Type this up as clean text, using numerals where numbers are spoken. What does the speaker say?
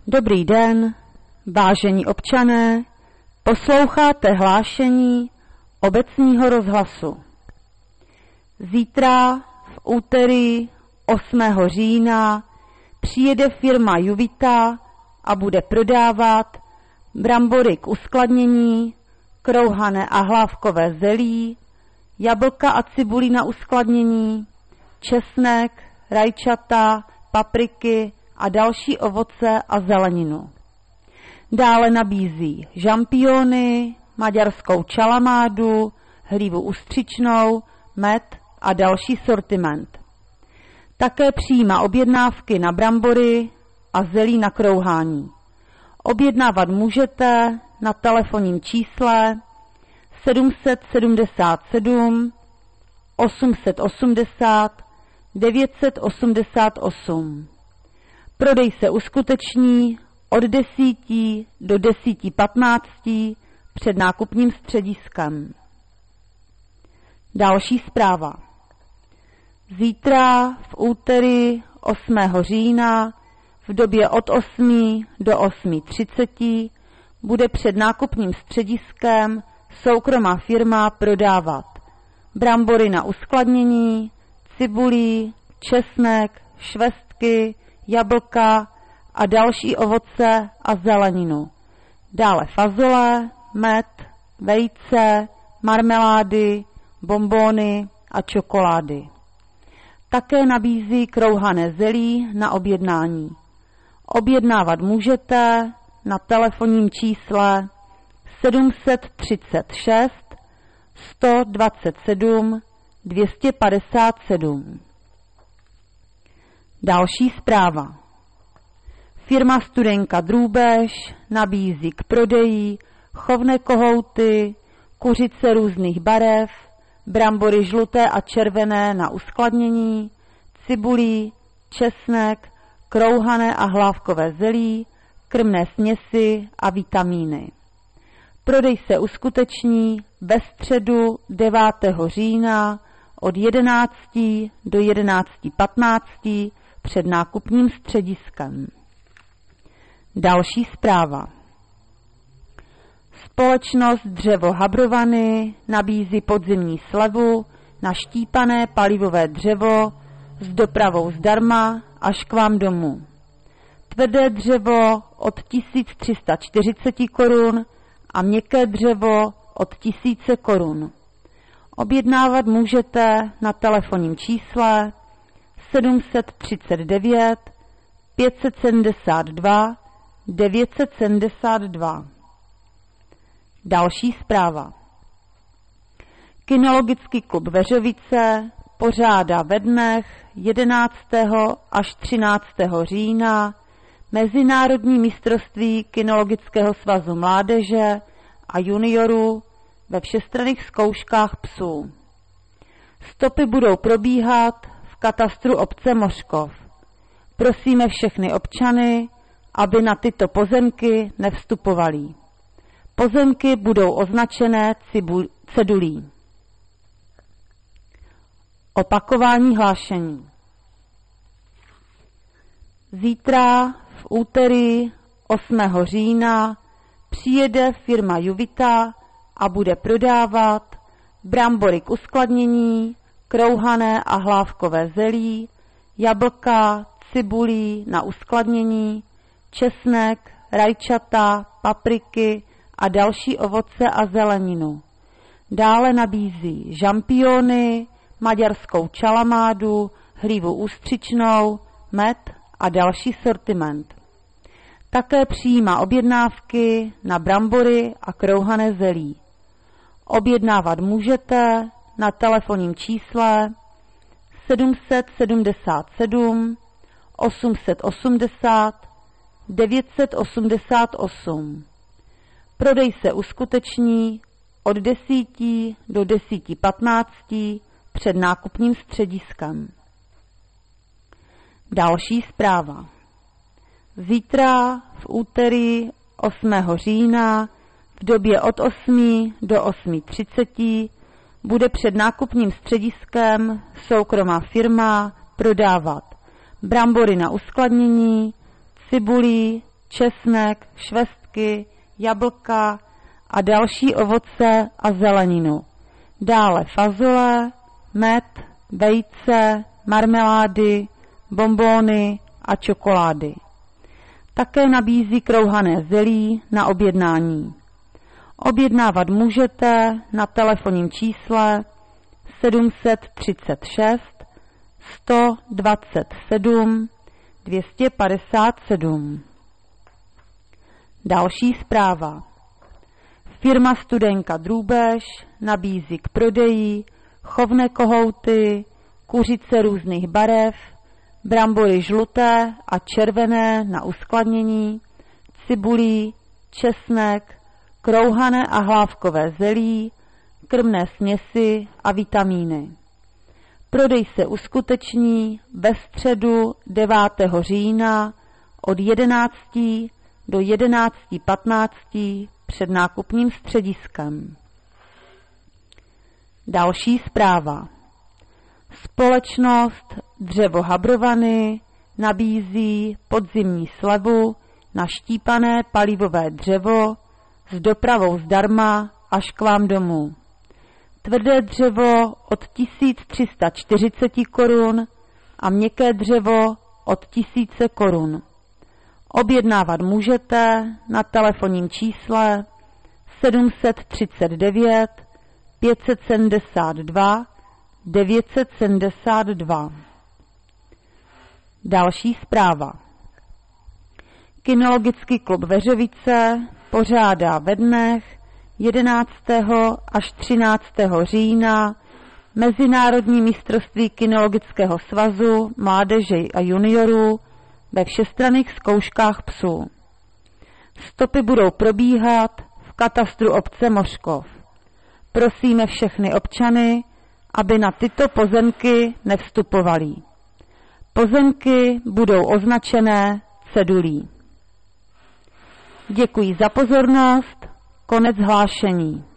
Dobrý den, vážení občané, posloucháte hlášení obecního rozhlasu. Zítra v úterý 8. října přijede firma Juvita a bude prodávat brambory k uskladnění, krouhané a hlávkové zelí, jablka a cibulí na uskladnění, česnek, rajčata, papriky a další ovoce a zeleninu. Dále nabízí žampiony, maďarskou čalamádu, hlívu ustřičnou, med a další sortiment. Také přijímá objednávky na brambory a zelí na krouhání. Objednávat můžete na telefonním čísle 777 880 988. Prodej se uskuteční od 10 do 10:15 před nákupním střediskem. Další zpráva. Zítra v úterý 8. října v době od 8 do 8:30 bude před nákupním střediskem soukromá firma prodávat brambory na uskladnění, cibulí, česnek, švestky, jablka a další ovoce a zeleninu. Dále fazole, med, vejce, marmelády, bonbony a čokolády. Také nabízí krouhané zelí na objednání. Objednávat můžete na telefonním čísle 736 127 257. Další zpráva. Firma Studenka Drůbež nabízí k prodeji chovné kohouty, kuřice různých barev, brambory žluté a červené na uskladnění, cibulí, česnek, krouhané a hlávkové zelí, krmné směsi a vitamíny. Prodej se uskuteční ve středu 9. října od 11 do 11:15 před nákupním střediskem. Další zpráva. Společnost Dřevo Habrovany nabízí podzimní slevu na štípané palivové dřevo s dopravou zdarma až k vám domů. Tvrdé dřevo od 1340 korun a měkké dřevo od 1000 korun. Objednávat můžete na telefonním čísle 739 572 972. Další zpráva. Kinologický klub Veřovice pořádá ve dnech 11. až 13. října Mezinárodní mistrovství Kinologického svazu mládeže a juniorů ve všestranných zkouškách psů. Stopy budou probíhat v katastru obce Mořkov. Prosíme všechny občany, aby na tyto pozemky nevstupovali. Pozemky budou označené cedulí. Opakování hlášení. Zítra v úterý 8. října přijede firma Juvita a bude prodávat brambory k uskladnění, krouhané a hlávkové zelí, jablka, cibulí na uskladnění, česnek, rajčata, papriky a další ovoce a zeleninu. Dále nabízí žampiony, maďarskou čalamádu, hlívu ústřičnou, med a další sortiment. Také přijímá objednávky na brambory a krouhané zelí. Objednávat můžete na telefonním čísle 777 880 988. Prodej se uskuteční od 10 do 10:15 před nákupním střediskem. Další zpráva. Zítra v úterý 8. října v době od 8 do 8:30 bude před nákupním střediskem soukromá firma prodávat brambory na uskladnění, cibulí, česnek, švestky, jablka a další ovoce a zeleninu. Dále fazole, med, vejce, marmelády, bonbóny a čokolády. Také nabízí krouhané zelí na objednání. Objednávat můžete na telefonním čísle 736 127 257. Další zpráva. Firma Studenka Drůbež nabízí k prodeji chovné kohouty, kuřice různých barev, brambory žluté a červené na uskladnění, cibulí, česnek, krouhané a hlávkové zelí, krmné směsi a vitamíny. Prodej se uskuteční ve středu 9. října od 11 do 11:15 před nákupním střediskem. Další zpráva. Společnost Dřevo Habrovany nabízí podzimní slevu na štípané palivové dřevo s dopravou zdarma až k vám domů. Tvrdé dřevo od 1340 korun a měkké dřevo od 1000 korun. Objednávat můžete na telefonním čísle 739 572 972. Další zpráva. Kinologický klub Veřovice pořádá ve dnech 11. až 13. října Mezinárodní mistrovství kinologického svazu mládeže a juniorů ve všestranných zkouškách psů. Stopy budou probíhat v katastru obce Mořkov. Prosíme všechny občany, aby na tyto pozemky nevstupovali. Pozemky budou označené cedulí. Děkuji za pozornost. Konec hlášení.